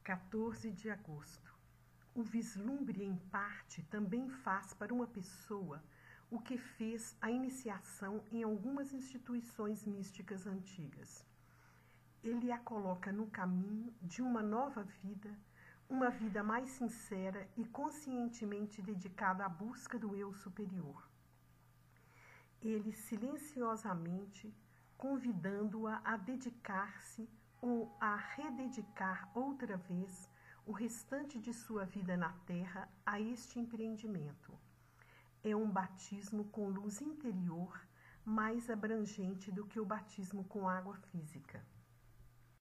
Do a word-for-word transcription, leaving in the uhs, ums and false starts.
quatorze de agosto. O vislumbre, em parte, também faz para uma pessoa o que fez a iniciação em algumas instituições místicas antigas. Ele a coloca no caminho de uma nova vida, uma vida mais sincera e conscientemente dedicada à busca do eu superior. Ele silenciosamente, convidando-a a dedicar-se ou a rededicar outra vez o restante de sua vida na Terra a este empreendimento. É um batismo com luz interior mais abrangente do que o batismo com água física.